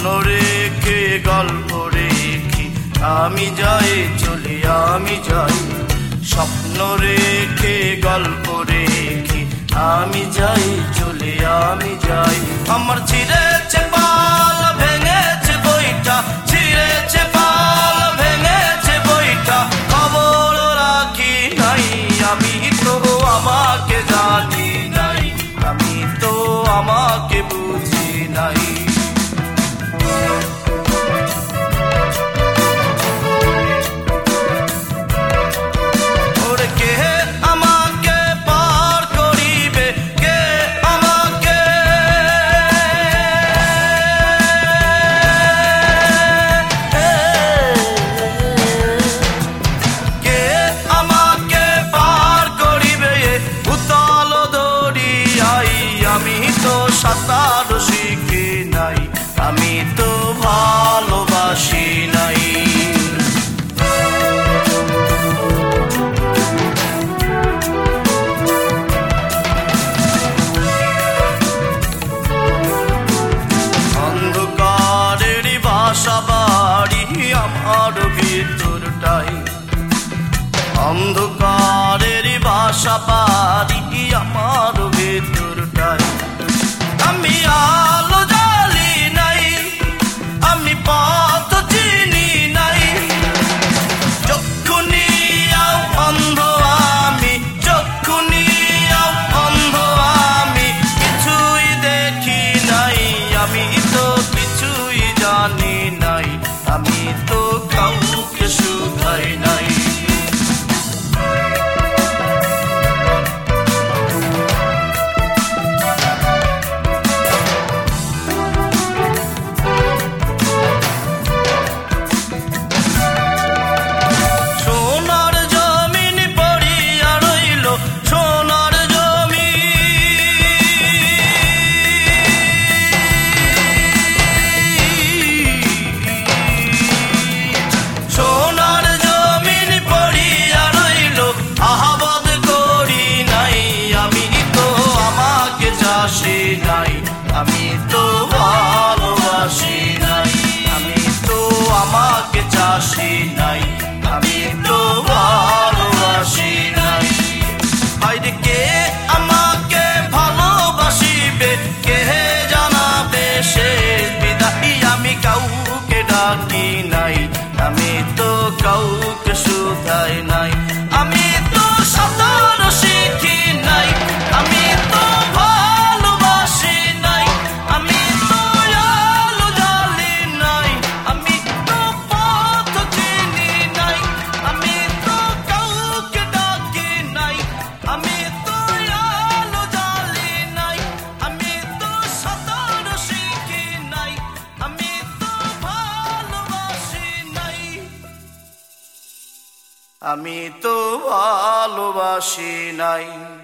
স্বপ্ন রেখে গল্প রেখে আমি যাই চলে আমি যাই, স্বপ্ন রেখে গল্প রেখে আমি যাই চলে আমি যাই। আমার ছিঁড়েছে পাল ভেঙেছে বইটা, ছিঁড়েছে পাল ভেঙেছে বইটা, খবর রাখি নাই আমি তো আমাকে জানি নাই, আমি তো আমাকে বুঝি নাই। সাঁতার শিখি নাই, আমি তো ভালোবাসি নাই। অন্ধকারের বাসা বাড়ি আমার ভিতরটাই, অন্ধকারের বাসা বাড়ি আমার ভিতরটাই। আমি আলো জ্বালি নাই, আমি পথ চিনি নাই, যক্ষুনি অন্ধ আমি, যক্ষুনি অন্ধ আমি, কিছুই দেখি নাই, আমি তো কিছুই জানি নাই, আমি তো কাউকে শুধাই নাই। আমি তো ভালোবাসি নাই, আমি তো আমাকে চাষি নাই, আমি তো ভালোবাসি নাই। আইরে কে আমাকে ভালোবাসিবে, কে জানাবে শেষ বিদায়, আমি কাউকে ডাকি নাই, আমি তো কাউকে শুধাই নাই, আমি তো সাঁতার শিখি নাই, আমি তো আমি তো ভালোবাসি নাই।